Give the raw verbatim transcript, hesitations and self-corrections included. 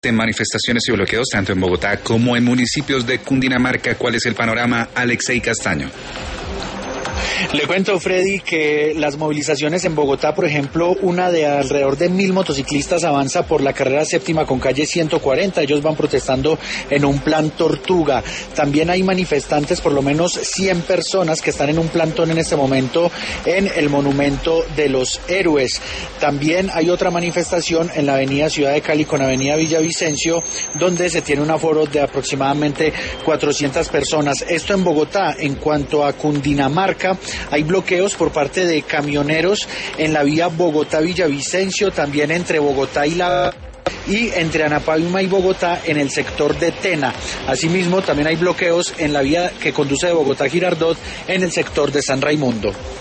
existen manifestaciones y bloqueos tanto en Bogotá como en municipios de Cundinamarca. ¿Cuál es el panorama? Alexei Castaño. Le cuento, Freddy, que las movilizaciones en Bogotá, por ejemplo, una de alrededor de mil motociclistas avanza por la carrera séptima con calle ciento cuarenta. Ellos van protestando en un plan Tortuga. También hay manifestantes, por lo menos cien personas que están en un plantón en este momento en el Monumento de los Héroes. También hay otra manifestación en la avenida Ciudad de Cali con avenida Villavicencio, donde se tiene un aforo de aproximadamente cuatrocientas personas. Esto en Bogotá. En cuanto a Cundinamarca, hay bloqueos por parte de camioneros en la vía Bogotá-Villavicencio, también entre Bogotá y la y entre Anapaima y Bogotá en el sector de Tena. Asimismo, también hay bloqueos en la vía que conduce de Bogotá a Girardot en el sector de San Raimundo.